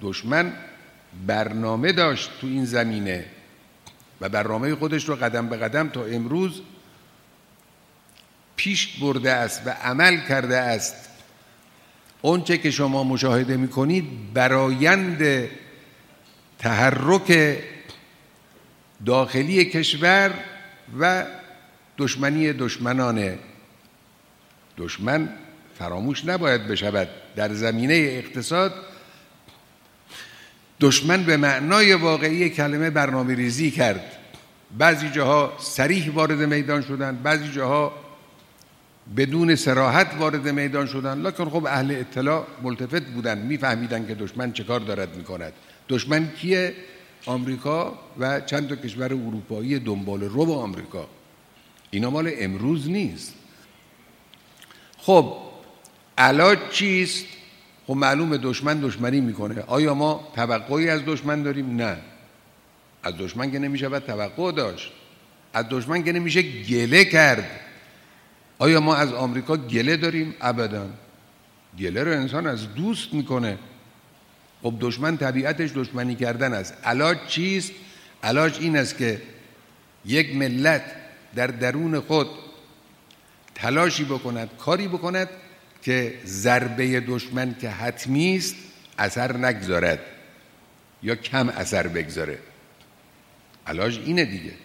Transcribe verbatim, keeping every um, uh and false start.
دشمن برنامه داشت تو این زمینه و برنامه خودش رو قدم به قدم تا امروز پیش برده است و عمل کرده است. اونچه که شما مشاهده میکنید برآیند تحرک داخلی کشور و دشمنی دشمنانه. دشمن فراموش نباید بشود در زمینه اقتصاد دشمن به معنای واقعی کلمه برنامه ریزی کرد. بعضی جاها صریح وارد میدان شدن، بعضی جاها بدون صراحت وارد میدان شدن، لکن خب اهل اطلاع ملتفت بودن، میفهمیدن که دشمن چه کار دارد میکند. دشمن کیه؟ آمریکا و چند تا کشور اروپایی دنبال رو با آمریکا. اینا مال امروز نیست. خب علاج چیست؟ خب معلومه دشمن دشمنی میکنه. آیا ما توقعی از دشمن داریم؟ نه. از دشمن که نمیشه باید توقع داشت. از دشمن که نمیشه گله کرد. آیا ما از آمریکا گله داریم؟ ابداً. گله رو انسان از دوست میکنه. خب دشمن طبیعتش دشمنی کردن است. علاج چیست؟ علاج این است که یک ملت در درون خود تلاشی بکند، کاری بکند که ضربه دشمن که حتمی است اثر نگذارد یا کم اثر بگذاره. علاج اینه دیگه.